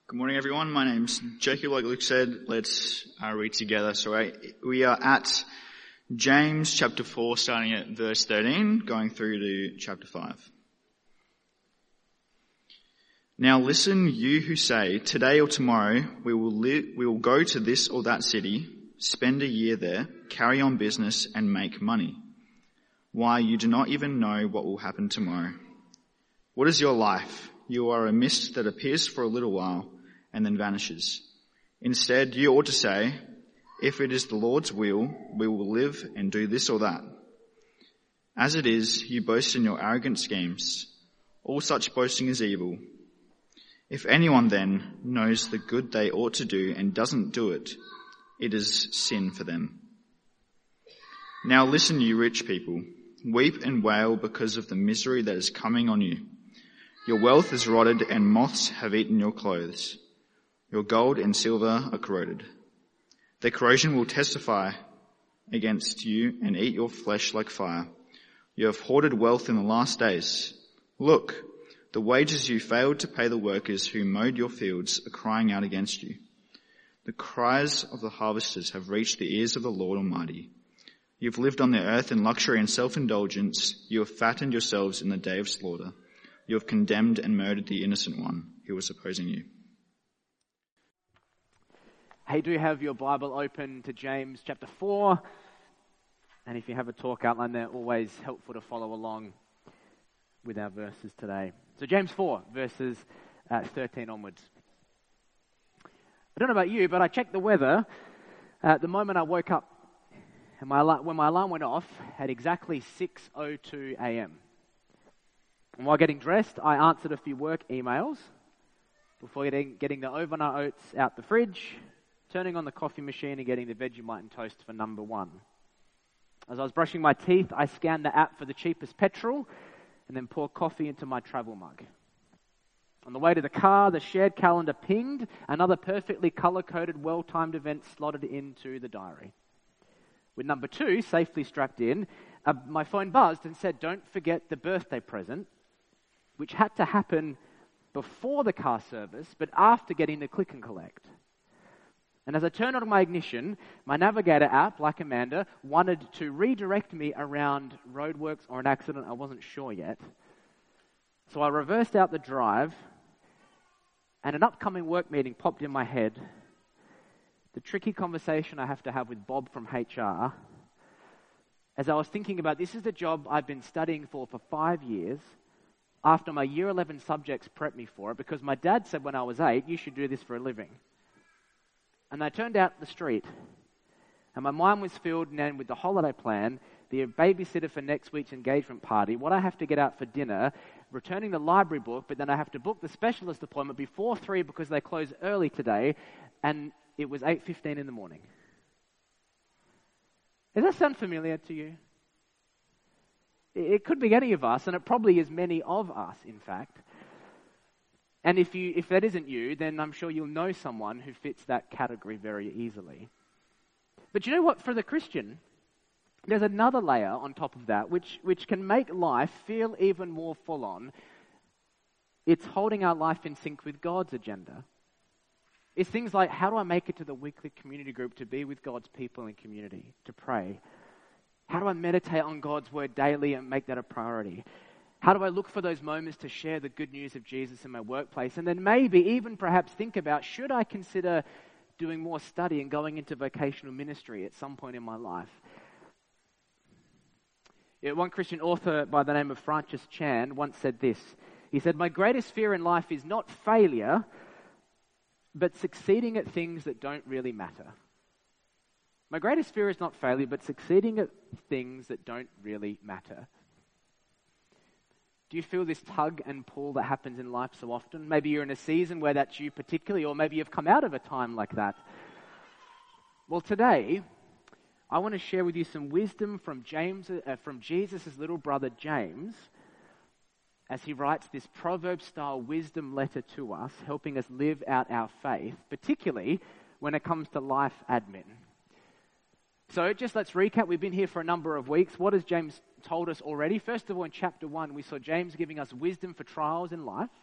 Good morning, everyone. My name's Jacob. Like Luke said, let's read together. So we are at James chapter 4, starting at verse 13, going through to chapter 5. Now listen, you who say, today or tomorrow we will go to this or that city, spend a year there, carry on business and make money. Why, you do not even know what will happen tomorrow. What is your life? You are a mist that appears for a little while and then vanishes. Instead, you ought to say, if it is the Lord's will, we will live and do this or that. As it is, you boast in your arrogant schemes. All such boasting is evil. If anyone then knows the good they ought to do and doesn't do it, it is sin for them. Now listen, you rich people. Weep and wail because of the misery that is coming on you. Your wealth is rotted and moths have eaten your clothes. Your gold and silver are corroded. The corrosion will testify against you and eat your flesh like fire. You have hoarded wealth in the last days. Look, the wages you failed to pay the workers who mowed your fields are crying out against you. The cries of the harvesters have reached the ears of the Lord Almighty. You've lived on the earth in luxury and self-indulgence. You have fattened yourselves in the day of slaughter. You have condemned and murdered the innocent one who was opposing you. Hey, do have your Bible open to James chapter 4. And if you have a talk outline there, always helpful to follow along with our verses today. So James 4, verses 13 onwards. I don't know about you, but I checked the weather the moment I woke up. And when my alarm went off at exactly 6:02 a.m. And while getting dressed, I answered a few work emails before getting the overnight oats out the fridge, turning on the coffee machine and getting the Vegemite and toast for number one. As I was brushing my teeth, I scanned the app for the cheapest petrol and then poured coffee into my travel mug. On the way to the car, the shared calendar pinged, another perfectly color-coded, well-timed event slotted into the diary. With number 2 safely strapped in, my phone buzzed and said, don't forget the birthday present, which had to happen before the car service, but after getting the click and collect. And as I turned on my ignition, my navigator app, like Amanda, wanted to redirect me around roadworks or an accident I wasn't sure yet. So I reversed out the drive, and an upcoming work meeting popped in my head. The tricky conversation I have to have with Bob from HR, as I was thinking about this is the job I've been studying for 5 years, after my year 11 subjects prepped me for it, because my dad said when I was 8, you should do this for a living. And I turned out the street, and my mind was filled then with the holiday plan, the babysitter for next week's engagement party, what I have to get out for dinner, returning the library book, but then I have to book the specialist appointment before 3 because they close early today, and it was 8:15 in the morning. Does that sound familiar to you? It could be any of us, and it probably is many of us, in fact. And if that isn't you, then I'm sure you'll know someone who fits that category very easily. But you know what? For the Christian, there's another layer on top of that, which can make life feel even more full on. It's holding our life in sync with God's agenda. It's things like, how do I make it to the weekly community group to be with God's people in community, to pray? How do I meditate on God's word daily and make that a priority? How do I look for those moments to share the good news of Jesus in my workplace? And then maybe even perhaps think about, should I consider doing more study and going into vocational ministry at some point in my life? One Christian author by the name of Francis Chan once said this. He said, my greatest fear in life is not failure, but succeeding at things that don't really matter. My greatest fear is not failure, but succeeding at things that don't really matter. Do you feel this tug and pull that happens in life so often? Maybe you're in a season where that's you particularly, or maybe you've come out of a time like that. Well, today, I want to share with you some wisdom from Jesus' little brother James, as he writes this Proverbs-style wisdom letter to us, helping us live out our faith, particularly when it comes to life admin. So just let's recap. We've been here for a number of weeks. What has James told us already? First of all, in chapter 1, we saw James giving us wisdom for trials in life.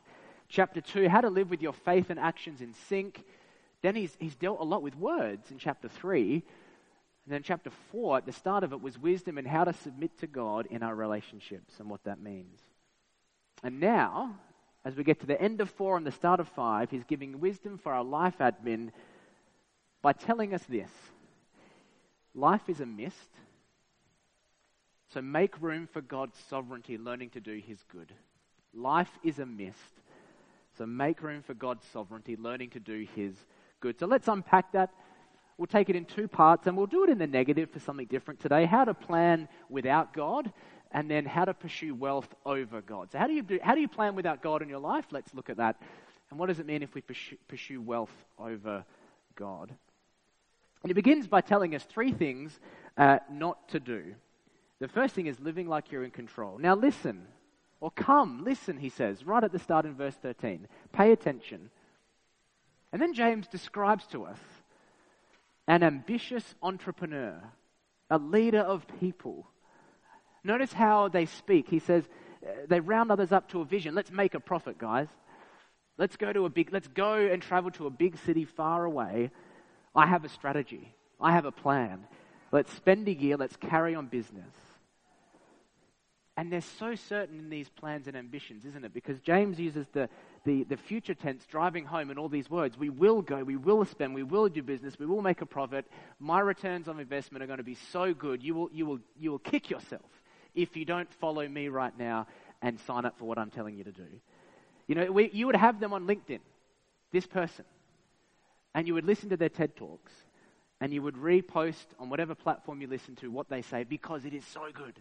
Chapter 2, how to live with your faith and actions in sync. Then he's dealt a lot with words in chapter 3. And then chapter 4, at the start of it, was wisdom and how to submit to God in our relationships and what that means. And now, as we get to the end of 4 and the start of 5, he's giving wisdom for our life admin by telling us this. Life is a mist, so make room for God's sovereignty, learning to do his good. Life is a mist, so make room for God's sovereignty, learning to do his good. So let's unpack that. We'll take it in 2 parts, and we'll do it in the negative for something different today. How to plan without God, and then how to pursue wealth over God. So how do you plan without God in your life? Let's look at that. And what does it mean if we pursue wealth over God? And he begins by telling us 3 things not to do. The first thing is living like you're in control. Now listen, or come, listen, he says, right at the start in verse 13. Pay attention. And then James describes to us an ambitious entrepreneur, a leader of people. Notice how they speak. He says, they round others up to a vision. Let's make a profit, guys. Let's go and travel to a big city far away. I have a strategy. I have a plan. Let's spend a year. Let's carry on business. And they're so certain in these plans and ambitions, isn't it? Because James uses the future tense, driving home in all these words. We will go, we will spend, we will do business, we will make a profit. My returns on investment are going to be so good. You will kick yourself if you don't follow me right now and sign up for what I'm telling you to do. You know, you would have them on LinkedIn, this person, and you would listen to their TED Talks, and you would repost on whatever platform you listen to what they say because it is so good.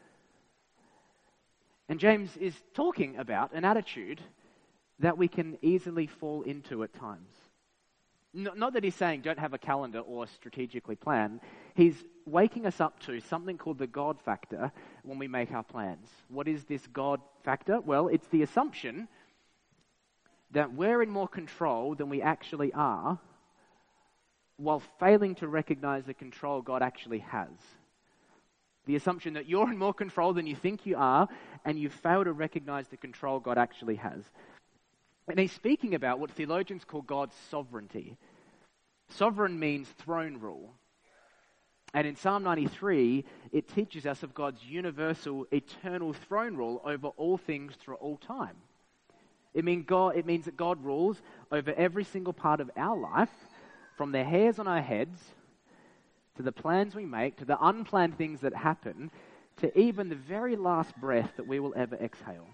And James is talking about an attitude that we can easily fall into at times. Not that he's saying don't have a calendar or strategically plan. He's waking us up to something called the God factor when we make our plans. What is this God factor? Well, it's the assumption that we're in more control than we actually are, while failing to recognize the control God actually has. The assumption that you're in more control than you think you are, and you fail to recognize the control God actually has. And he's speaking about what theologians call God's sovereignty. Sovereign means throne rule. And in Psalm 93, it teaches us of God's universal, eternal throne rule over all things through all time. It means that God rules over every single part of our life, from the hairs on our heads, to the plans we make, to the unplanned things that happen, to even the very last breath that we will ever exhale.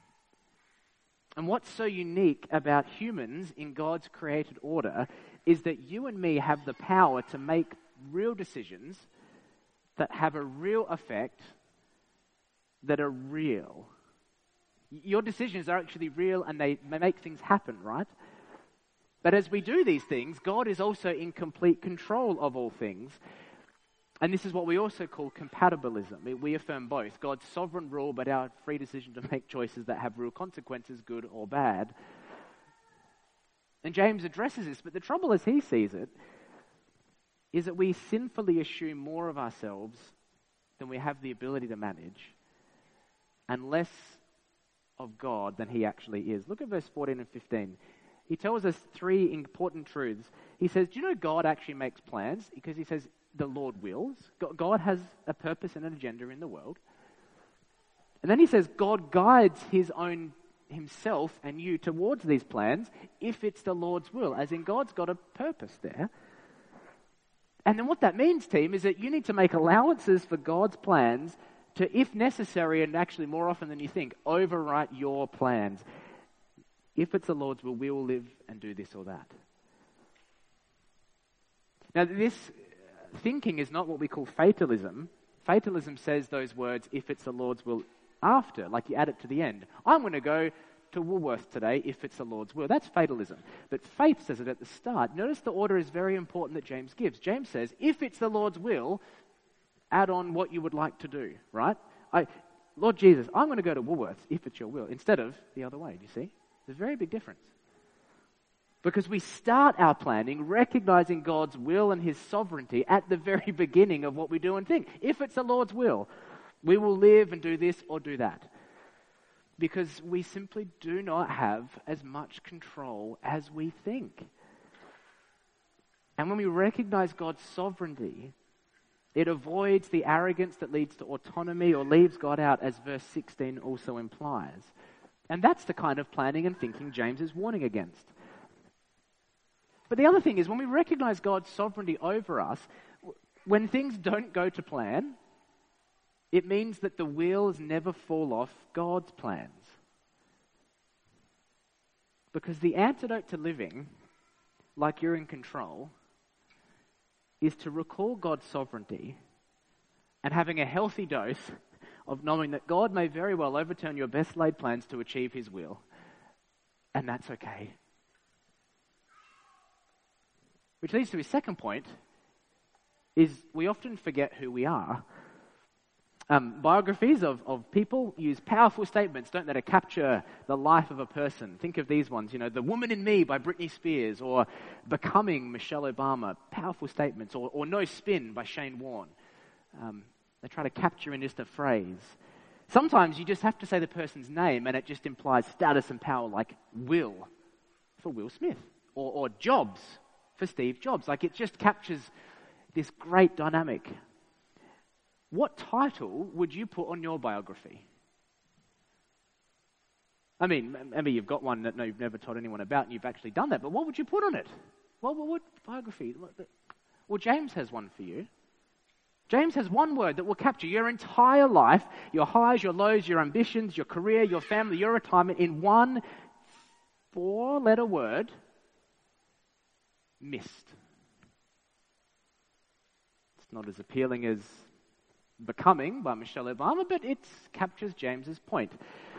And what's so unique about humans in God's created order is that you and me have the power to make real decisions that have a real effect, that are real. Your decisions are actually real and they make things happen, right? But as we do these things, God is also in complete control of all things. And this is what we also call compatibilism. We affirm both God's sovereign rule, but our free decision to make choices that have real consequences, good or bad. And James addresses this, but the trouble as he sees it is that we sinfully assume more of ourselves than we have the ability to manage, and less of God than he actually is. Look at verse 14 and 15. He tells us 3 important truths. He says, do you know God actually makes plans? Because he says, the Lord wills. God has a purpose and an agenda in the world. And then he says, God guides himself and you towards these plans if it's the Lord's will, as in God's got a purpose there. And then what that means, team, is that you need to make allowances for God's plans to, if necessary, and actually more often than you think, overwrite your plans. If it's the Lord's will, we will live and do this or that. Now, this thinking is not what we call fatalism. Fatalism says those words, if it's the Lord's will, after, like you add it to the end. I'm going to go to Woolworths today if it's the Lord's will. That's fatalism. But faith says it at the start. Notice the order is very important that James gives. James says, if it's the Lord's will, add on what you would like to do, right? Lord Jesus, I'm going to go to Woolworths if it's your will, instead of the other way, do you see? There's a very big difference. Because we start our planning recognizing God's will and his sovereignty at the very beginning of what we do and think. If it's the Lord's will, we will live and do this or do that. because we simply do not have as much control as we think. And when we recognize God's sovereignty, it avoids the arrogance that leads to autonomy or leaves God out, as verse 16 also implies. And that's the kind of planning and thinking James is warning against. But the other thing is, when we recognize God's sovereignty over us, when things don't go to plan, it means that the wheels never fall off God's plans. Because the antidote to living like you're in control is to recall God's sovereignty and having a healthy dose of knowing that God may very well overturn your best laid plans to achieve his will. And that's okay. Which leads to his second point, is we often forget who we are. Biographies of people use powerful statements, don't they, to capture the life of a person. Think of these ones, The Woman in Me by Britney Spears, or Becoming Michelle Obama. Powerful statements, or No Spin by Shane Warne. They try to capture in just a phrase. Sometimes you just have to say the person's name and it just implies status and power, like Will for Will Smith, or Jobs for Steve Jobs. Like, it just captures this great dynamic. What title would you put on your biography? I mean, maybe you've got one that you've never told anyone about and you've actually done that, but what would you put on it? What biography? Well, James has one for you. James has one word that will capture your entire life, your highs, your lows, your ambitions, your career, your family, your retirement, in one 4-letter word: missed. It's not as appealing as Becoming by Michelle Obama, but it captures James's point.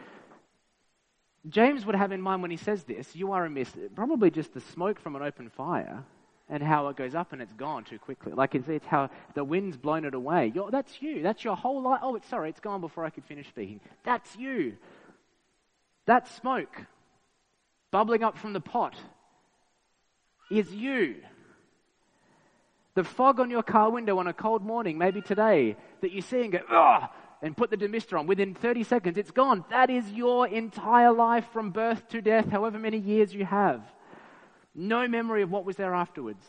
James would have in mind when he says this, you are a mist, probably just the smoke from an open fire, and how it goes up and it's gone too quickly. Like, it's how the wind's blown it away. That's you. That's your whole life. Oh, it's gone before I could finish speaking. That's you. That smoke bubbling up from the pot is you. The fog on your car window on a cold morning, maybe today, that you see and go, ugh, and put the demister on. Within 30 seconds, it's gone. That is your entire life from birth to death, however many years you have. No memory of what was there afterwards.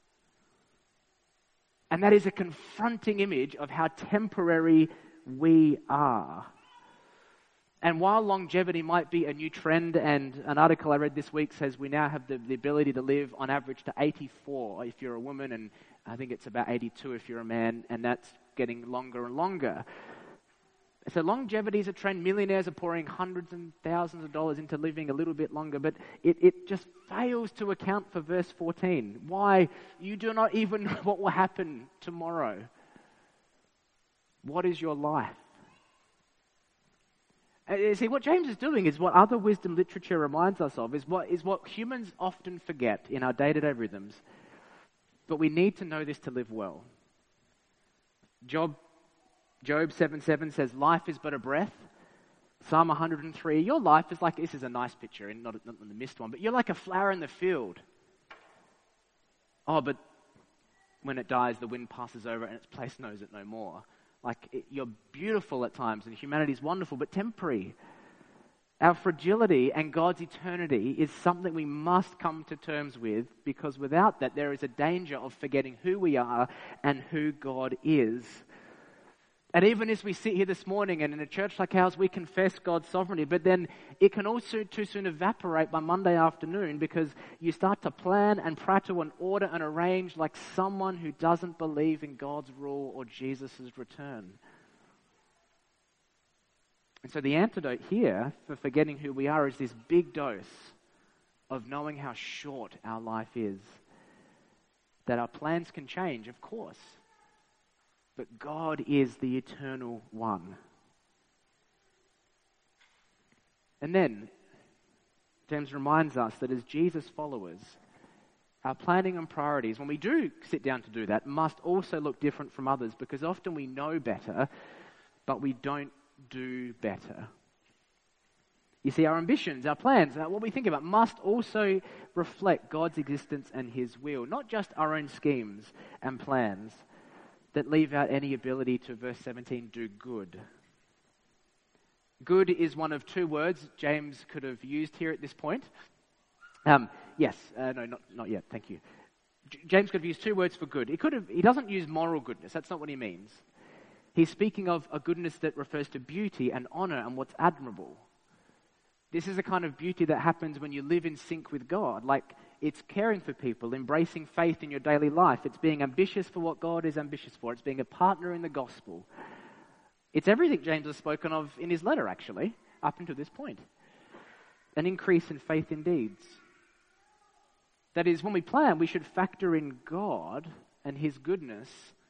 And that is a confronting image of how temporary we are. And while longevity might be a new trend, and an article I read this week says we now have the ability to live on average to 84 if you're a woman, and I think it's about 82 if you're a man, and that's getting longer and longer. So longevity is a trend. Millionaires are pouring hundreds and thousands of dollars into living a little bit longer, but it just fails to account for verse 14. Why? You do not even know what will happen tomorrow. What is your life? See, what James is doing is what other wisdom literature reminds us of, is what humans often forget in our day-to-day rhythms. But we need to know this to live well. Job 7:7 says, life is but a breath. Psalm 103, your life is like, this is a nice picture, and not the missed one, but you're like a flower in the field. Oh, but when it dies, the wind passes over and its place knows it no more. You're beautiful at times, and humanity is wonderful, but temporary. Our fragility and God's eternity is something we must come to terms with, because without that, there is a danger of forgetting who we are and who God is. And even as we sit here this morning, and in a church like ours, we confess God's sovereignty, but then it can also too soon evaporate by Monday afternoon, because you start to plan and prattle and order and arrange like someone who doesn't believe in God's rule or Jesus' return. And so the antidote here for forgetting who we are is this big dose of knowing how short our life is. That our plans can change, of course, but God is the eternal one. And then, James reminds us that as Jesus followers, our planning and priorities, when we do sit down to do that, must also look different from others, because often we know better, but we don't do better. You see, our ambitions, our plans, what we think about must also reflect God's existence and His will, not just our own schemes and plans that leave out any ability to, verse 17, do good. Good is one of two words James could have used here at this point. No, not yet, thank you. James could have used two words for good. He doesn't use moral goodness, that's not what he means. He's speaking of a goodness that refers to beauty and honor and what's admirable. This is a kind of beauty that happens when you live in sync with God. Like, it's caring for people, embracing faith in your daily life. It's being ambitious for what God is ambitious for. It's being a partner in the gospel. It's everything James has spoken of in his letter, actually, up until this point. An increase in faith in deeds. That is, when we plan, we should factor in God and his goodness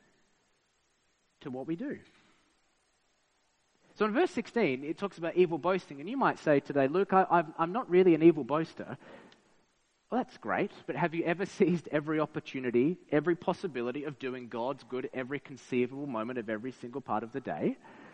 to what we do. So in verse 16, it talks about evil boasting. And you might say today, Luke, I'm not really an evil boaster. Well, that's great. But have you ever seized every opportunity, every possibility of doing God's good every conceivable moment of every single part of the day?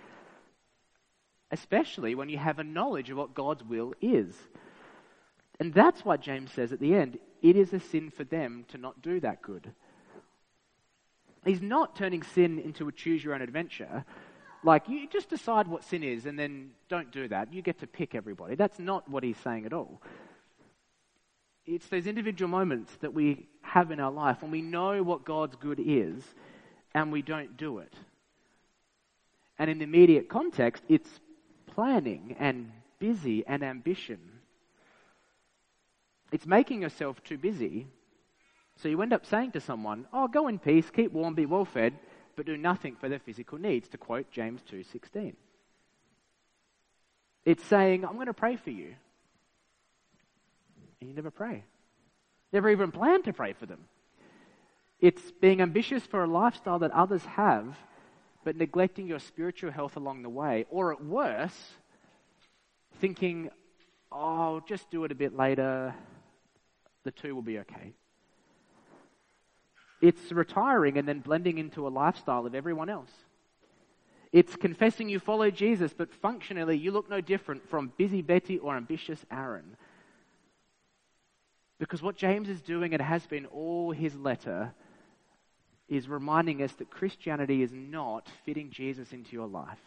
Especially when you have a knowledge of what God's will is. And that's why James says at the end, it is a sin for them to not do that good. He's not turning sin into a choose-your-own-adventure. Like, you just decide what sin is and then don't do that. You get to pick everybody. That's not what he's saying at all. It's those individual moments that we have in our life when we know what God's good is and we don't do it. And in the immediate context, it's planning and busy and ambition. It's making yourself too busy. So you end up saying to someone, oh, go in peace, keep warm, be well fed, but do nothing for their physical needs, to quote James 2:16. It's saying, I'm going to pray for you. And you never pray. Never even plan to pray for them. It's being ambitious for a lifestyle that others have, but neglecting your spiritual health along the way. Or at worst, thinking, oh, just do it a bit later, the two will be okay. It's retiring and then blending into a lifestyle of everyone else. It's confessing you follow Jesus, but functionally you look no different from busy Betty or ambitious Aaron. Because what James is doing, and has been all his letter, is reminding us that Christianity is not fitting Jesus into your life.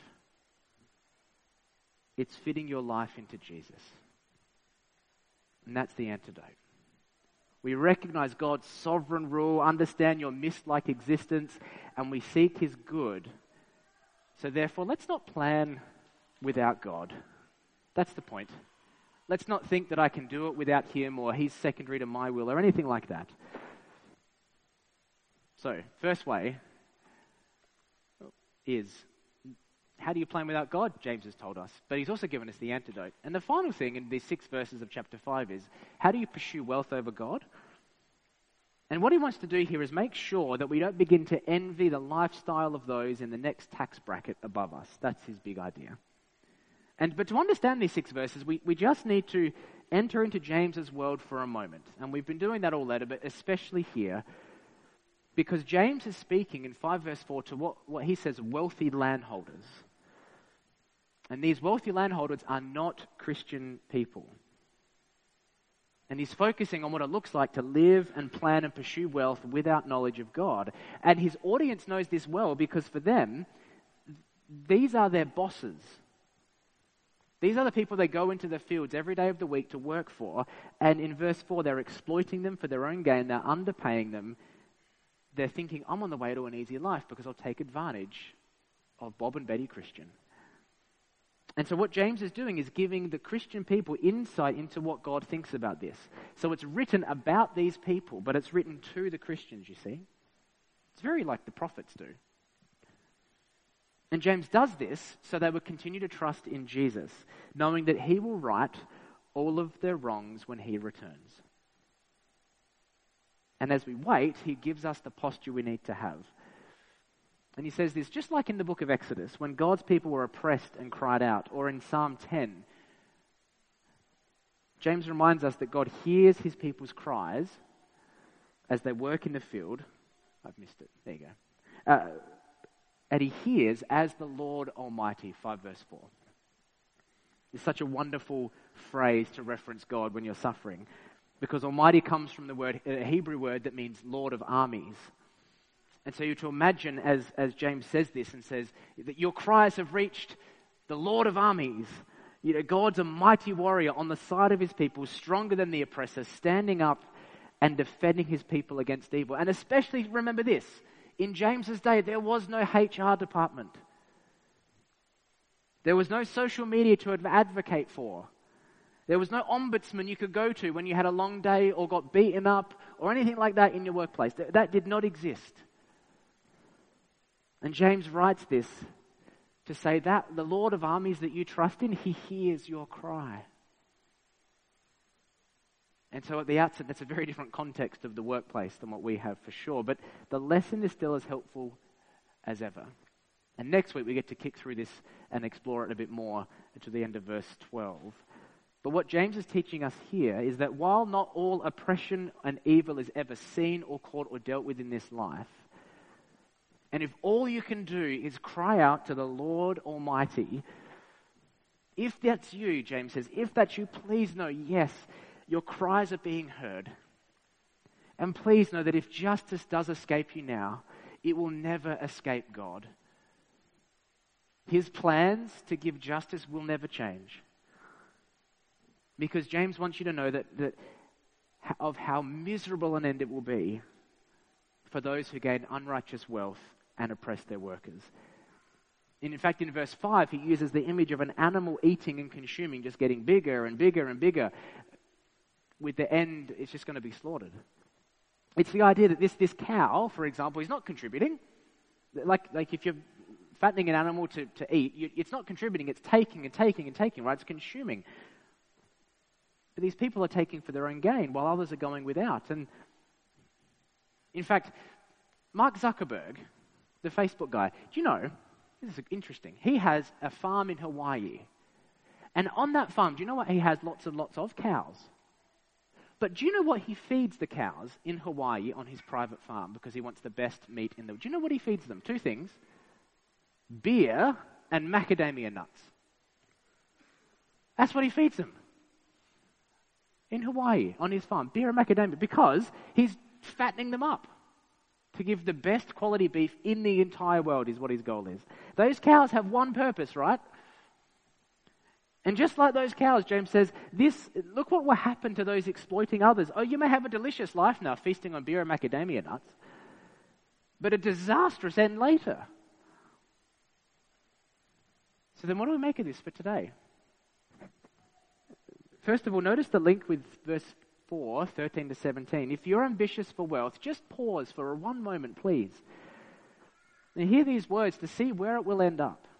It's fitting your life into Jesus. And that's the antidote. We recognize God's sovereign rule, understand your mist-like existence, and we seek his good. So therefore, let's not plan without God. That's the point. Let's not think that I can do it without him, or he's secondary to my will, or anything like that. So, first way is, how do you plan without God? James has told us. But he's also given us the antidote. And the final thing in these 6 verses of chapter 5 is, how do you pursue wealth over God? And what he wants to do here is make sure that we don't begin to envy the lifestyle of those in the next tax bracket above us. That's his big idea. But to understand these 6 verses, we just need to enter into James's world for a moment. And we've been doing that all letter, but especially here, because James is speaking in 5 verse 4 to what he says wealthy landholders. And these wealthy landholders are not Christian people. And he's focusing on what it looks like to live and plan and pursue wealth without knowledge of God. And his audience knows this well because for them, these are their bosses. These are the people they go into the fields every day of the week to work for. And in verse 4, they're exploiting them for their own gain. They're underpaying them. They're thinking, I'm on the way to an easy life because I'll take advantage of Bob and Betty Christian. And so what James is doing is giving the Christian people insight into what God thinks about this. So it's written about these people, but it's written to the Christians, you see. It's very like the prophets do. And James does this so they would continue to trust in Jesus, knowing that he will right all of their wrongs when he returns. And as we wait, he gives us the posture we need to have. And he says this, just like in the book of Exodus, when God's people were oppressed and cried out, or in Psalm 10, James reminds us that God hears his people's cries as they work in the field. I've missed it. There you go. And he hears as the Lord Almighty, 5 verse 4. It's such a wonderful phrase to reference God when you're suffering, because Almighty comes from the word, a Hebrew word that means Lord of armies. And so you're to imagine as James says this and says that your cries have reached the Lord of armies. God's a mighty warrior on the side of his people, stronger than the oppressor, standing up and defending his people against evil. And especially remember this, in James's day, there was no HR department. There was no social media to advocate for. There was no ombudsman you could go to when you had a long day or got beaten up or anything like that in your workplace. That did not exist. And James writes this to say that the Lord of armies that you trust in, he hears your cry. And so at the outset, that's a very different context of the workplace than what we have for sure. But the lesson is still as helpful as ever. And next week we get to kick through this and explore it a bit more to the end of verse 12. But what James is teaching us here is that while not all oppression and evil is ever seen or caught or dealt with in this life, and if all you can do is cry out to the Lord Almighty, if that's you, James says, if that's you, please know, yes, your cries are being heard. And please know that if justice does escape you now, it will never escape God. His plans to give justice will never change. Because James wants you to know that of how miserable an end it will be for those who gain unrighteous wealth and oppress their workers. And in fact, in verse 5, he uses the image of an animal eating and consuming, just getting bigger and bigger and bigger. With the end, it's just going to be slaughtered. It's the idea that this cow, for example, is not contributing. Like if you're fattening an animal to eat, it's not contributing, it's taking and taking and taking, right? It's consuming. But these people are taking for their own gain while others are going without. And in fact, Mark Zuckerberg, the Facebook guy, do you know, this is interesting, he has a farm in Hawaii. And on that farm, do you know what he has lots and lots of? Cows. But do you know what he feeds the cows in Hawaii on his private farm because he wants the best meat in the... Do you know what he feeds them? Two things. Beer and macadamia nuts. That's what he feeds them. In Hawaii, on his farm. Beer and macadamia. Because he's fattening them up to give the best quality beef in the entire world is what his goal is. Those cows have one purpose, right? And just like those cows, James says, look what will happen to those exploiting others. Oh, you may have a delicious life now, feasting on beer and macadamia nuts, but a disastrous end later. So then what do we make of this for today? First of all, notice the link with verse 4, 13 to 17. If you're ambitious for wealth, just pause for one moment, please. And hear these words to see where it will end up.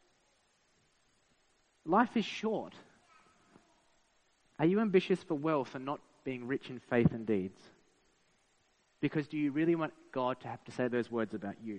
Life is short. Are you ambitious for wealth and not being rich in faith and deeds? Because do you really want God to have to say those words about you?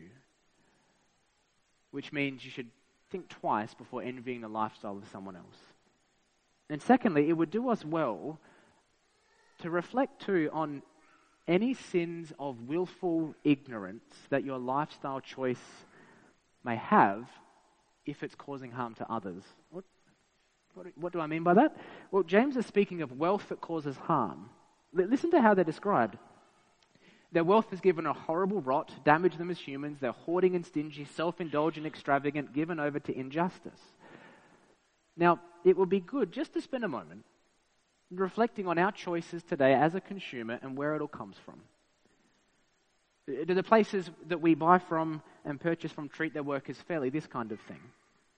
Which means you should think twice before envying the lifestyle of someone else. And secondly, it would do us well to reflect too on any sins of willful ignorance that your lifestyle choice may have if it's causing harm to others. What do I mean by that? Well, James is speaking of wealth that causes harm. Listen to how they're described. Their wealth is given a horrible rot, damage them as humans, they're hoarding and stingy, self-indulgent, extravagant, given over to injustice. Now, it will be good just to spend a moment reflecting on our choices today as a consumer and where it all comes from. Do the places that we buy from and purchase from treat their workers fairly? This kind of thing.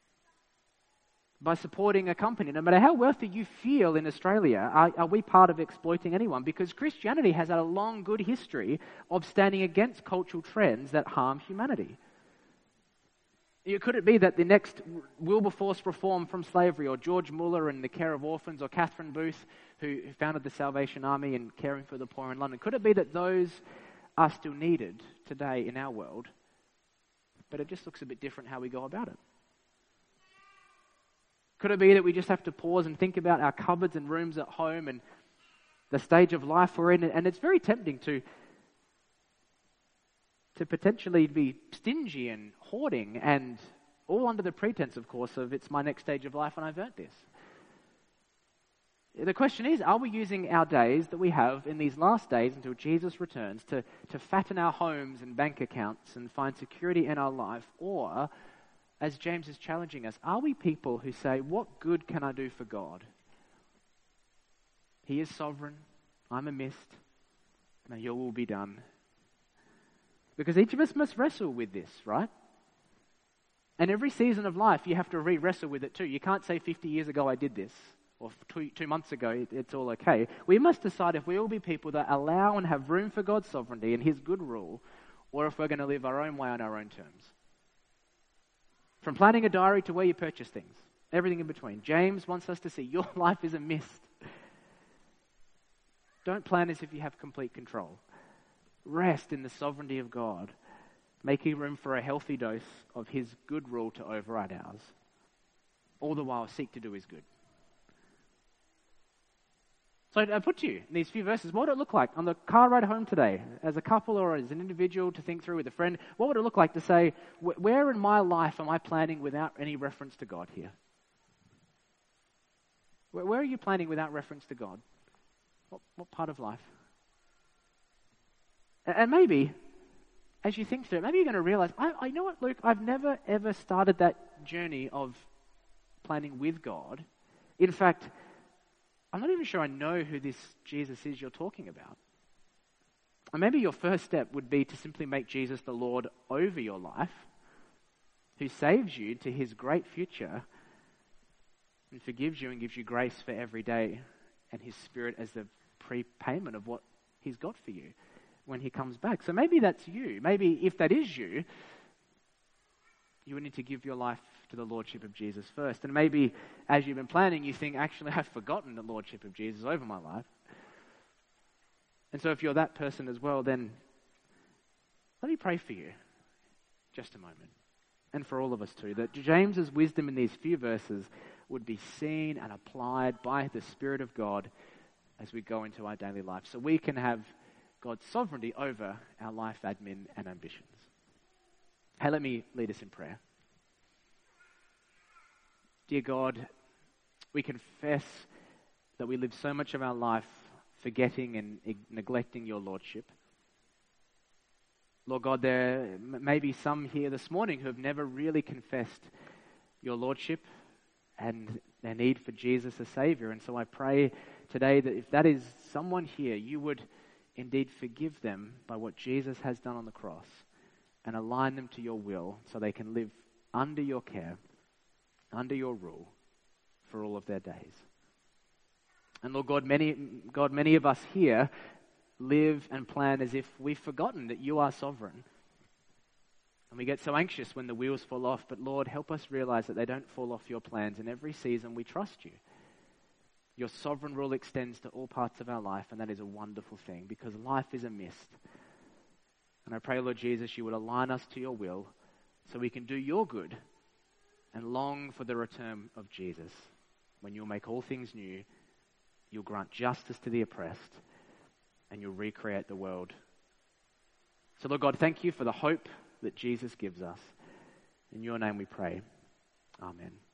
By supporting a company, no matter how wealthy you feel in Australia, are we part of exploiting anyone? Because Christianity has had a long, good history of standing against cultural trends that harm humanity. Could it be that the next Wilberforce reform from slavery, or George Muller and the care of orphans, or Catherine Booth, who founded the Salvation Army and caring for the poor in London, could it be that those are still needed today in our world, but it just looks a bit different how we go about it? Could it be that we just have to pause and think about our cupboards and rooms at home and the stage of life we're in? And it's very tempting to potentially be stingy and hoarding, and all under the pretense, of course, of it's my next stage of life and I've earned this. The question is, are we using our days that we have in these last days until Jesus returns to fatten our homes and bank accounts and find security in our life, or as James is challenging us, are we people who say, what good can I do for God? He is sovereign. I'm a mist. May your will be done. Because each of us must wrestle with this, right? And every season of life, you have to re-wrestle with it too. You can't say 50 years ago I did this, or 2 months ago it's all okay. We must decide if we will be people that allow and have room for God's sovereignty and His good rule, or if we're going to live our own way on our own terms. From planning a diary to where you purchase things, everything in between. James wants us to see your life is a mist. Don't plan as if you have complete control. Rest in the sovereignty of God, making room for a healthy dose of His good rule to override ours. All the while seek to do His good. So I put to you in these few verses, what would it look like on the car ride home today, as a couple or as an individual to think through with a friend? What would it look like to say, where in my life am I planning without any reference to God here? Where are you planning without reference to God? What part of life? And maybe, as you think through it, maybe you're going to realize, I know what, Luke, I've never ever started that journey of planning with God. In fact, I'm not even sure I know who this Jesus is you're talking about. And maybe your first step would be to simply make Jesus the Lord over your life, who saves you to His great future and forgives you and gives you grace for every day and His Spirit as the prepayment of what He's got for you when He comes back. So maybe that's you. Maybe if that is you, you would need to give your life to the Lordship of Jesus first. And maybe as you've been planning, you think, actually, I've forgotten the Lordship of Jesus over my life. And so if you're that person as well, then let me pray for you just a moment. And for all of us too, that James's wisdom in these few verses would be seen and applied by the Spirit of God as we go into our daily life, so we can have God's sovereignty over our life admin and ambitions. Hey, let me lead us in prayer. Dear God, we confess that we live so much of our life forgetting and neglecting your Lordship. Lord God, there may be some here this morning who have never really confessed your Lordship and their need for Jesus as Savior. And so I pray today that if that is someone here, you would indeed forgive them by what Jesus has done on the cross and align them to your will so they can live under your care, under your rule for all of their days. And Lord God, many of us here live and plan as if we've forgotten that you are sovereign. And we get so anxious when the wheels fall off, but Lord, help us realize that they don't fall off your plans. In every season, we trust you. Your sovereign rule extends to all parts of our life, and that is a wonderful thing because life is a mist. And I pray, Lord Jesus, you would align us to your will so we can do your good and long for the return of Jesus. When you'll make all things new, you'll grant justice to the oppressed, and you'll recreate the world. So, Lord God, thank you for the hope that Jesus gives us. In your name we pray. Amen.